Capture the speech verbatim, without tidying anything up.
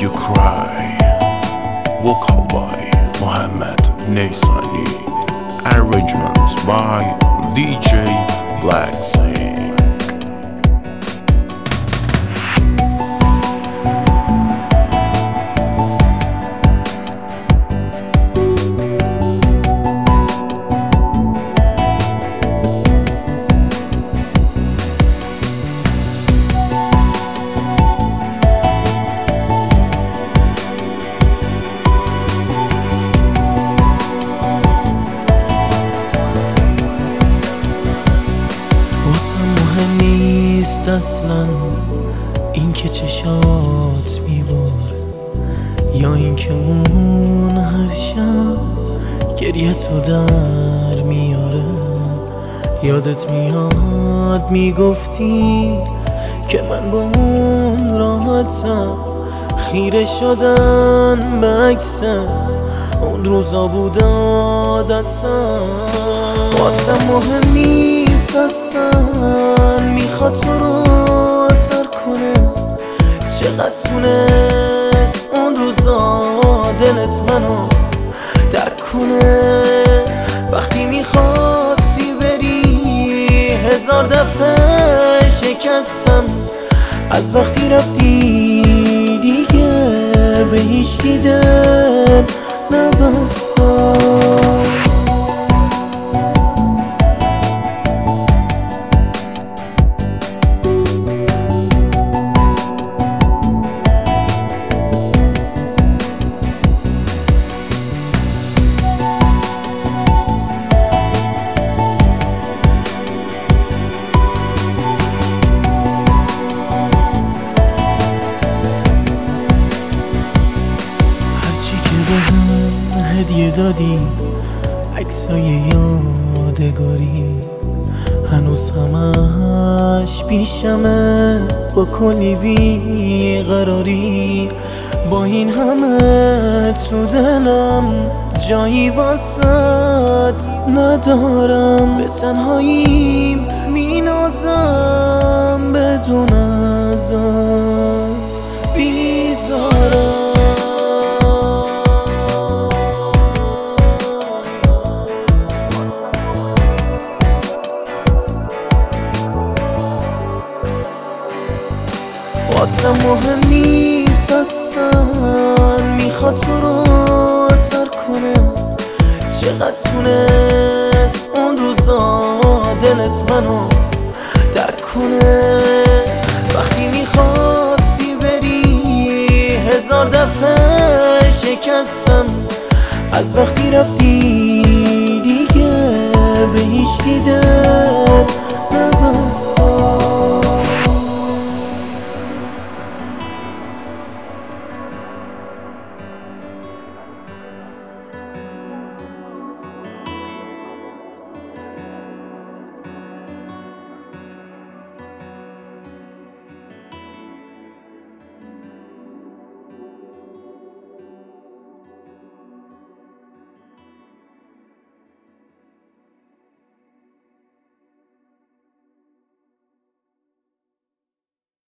You Cry. Vocal by Mohammed Naysani. Arrangement by D J Black Sing. واسم مهم نیست اصلا این که چشات میباره یا این که اون هر شب گریه تو در میاره. یادت میاد میگفتی که من با اون راحتم، خیره شدن به عکست اون روزا بود عادتم. واسم مهم نیست اصلا میخواد تو رو ترک کنه، چقدر تونست اون روزا دلت منو درک کنه. وقتی میخواستی بری هزار دفعه شکستم، از وقتی رفتی دیگه به هیچکی دل نبستم. هدیه دادی عکسای یادگاری، هنوز همش پیشمه با کلی بیقراری. با این همه تو دلم جایی واسط ندارم، به تنهاییم مینازم بدون ازت بیزارم. واسم مهم نیست اصلا میخواد تو رو ترک کنه، چقدر تونست اون روزا دلت منو درک کنه. وقتی میخواستی بری هزار دفعه شکستم، از وقتی رفتی دیگه به هیچکی دل نبستم.